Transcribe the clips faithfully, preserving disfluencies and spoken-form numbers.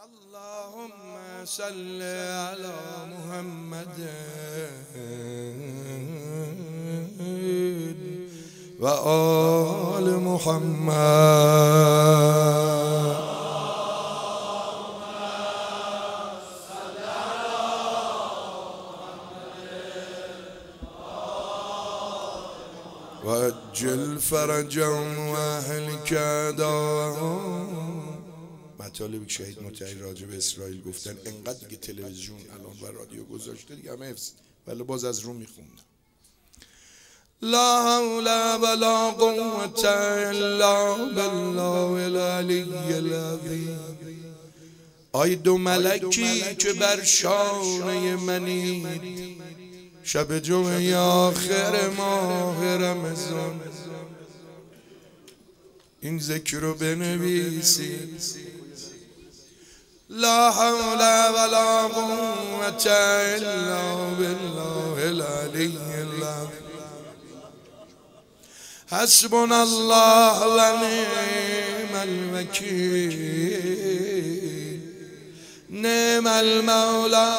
اللهم صل على محمد و آل محمد. و اجل فرجهم و اهلک دعواهم. مطالبی که شهید مطهری راجع به اسرائیل گفتن انقدر دیگه تلویزیون الان و رادیو گذاشته دیگه همه حفظ، ولی باز از رو میخوند. لا حول ولا قوة الا بالله العلی العظیم. آی دو ملکی که بر شانه منید، شب جمعه آخر ماه رمضان این ذکر رو بنویسید. لا حول ولا قوة الا بالله العلی العظیم. حسبنا الله و نعم الوکیل، نعم المولا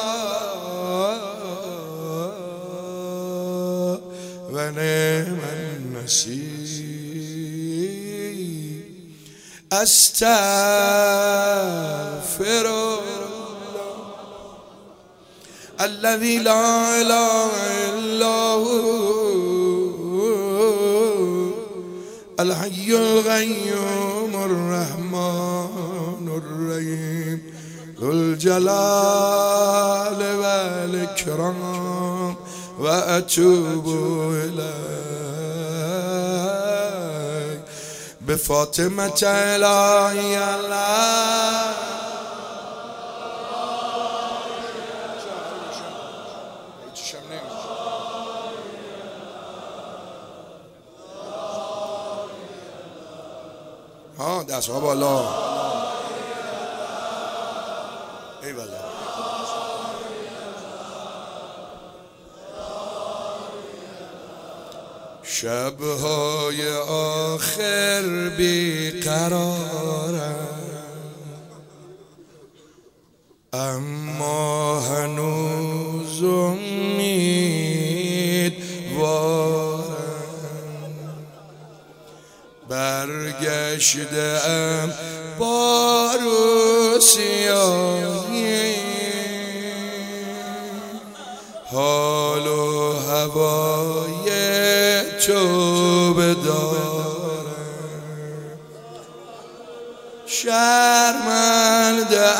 و نعم النصیر. استغفر الله الذي لا اله الا هو الحي القيوم الرحمن الرحيم ذو الجلال والإكرام وأتوب إليك بفاطمة إلهي الله. ها دست ها بالا. ای والا. شبهای آخر بیقرارم، اما هنوز امیدوارم. برگشتم با روسیایی، حال و هوای تو بدارم. شرمنده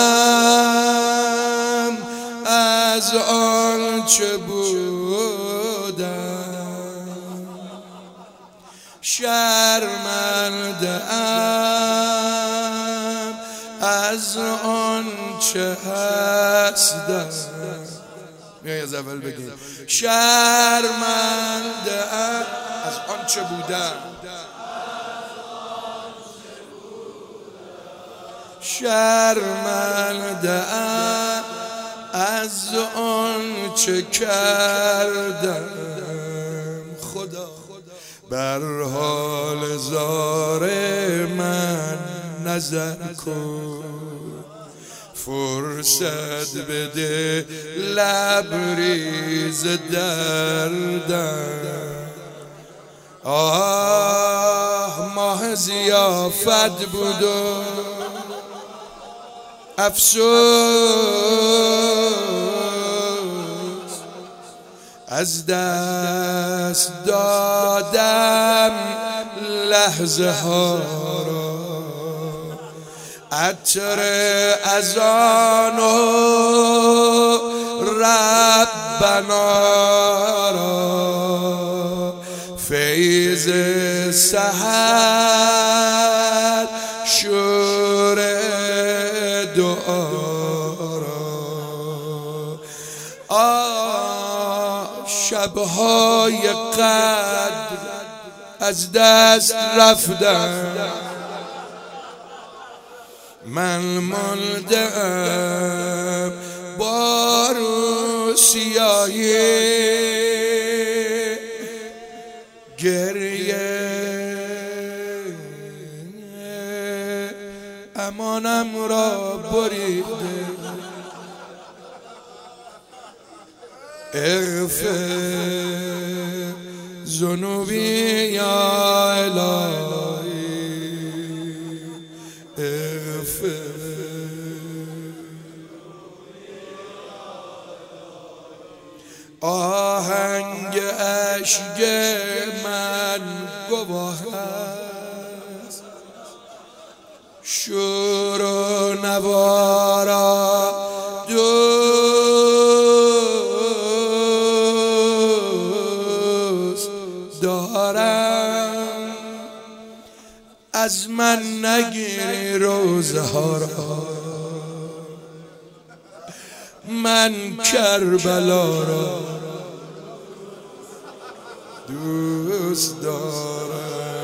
ام از آنچه بودم، شرمنده ام از آنچه هستم. میای از اول بگیم. شرمنده ام از آنچه بودم، شرمنده ام از آنچه کردم. خدا بر حال زار من نظر کن، فرصت بده لبریز دردم. آه ماه ضیافت بود و افسوس، از دست دادم لحظه ها را. عطر اذان و ربنا را، فیض سحر شور دعا را. آه شبهای قدر از دست رفتم، من ماندم با روسیایی. گریه اما امانم را بریده. اغفر ذنوبی یا الهی، اغفر. آهنگ اشک من گواه است، شور و نوارا دوست دارم. از من نگیری روزه ها را، من کربلا را دوست دارم.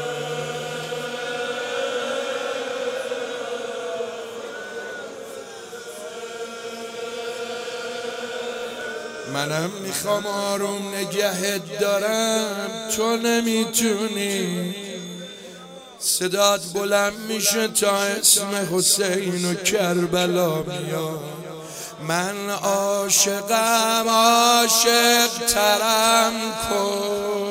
منم میخوام آروم نگهت دارم، تو نمیتونی. صدات بلند میشه تا اسم حسین و کربلا میاد. من عاشقم، عاشق ترم کن.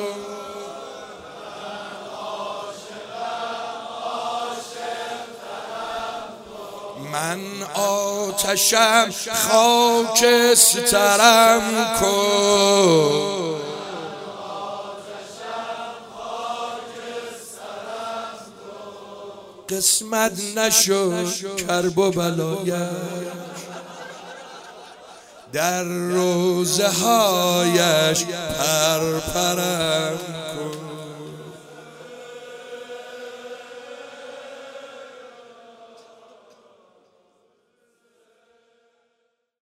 من آتشم، خاکسترم کن. قسمت نشد کرب و بلایش، در روزه هایش پرپرم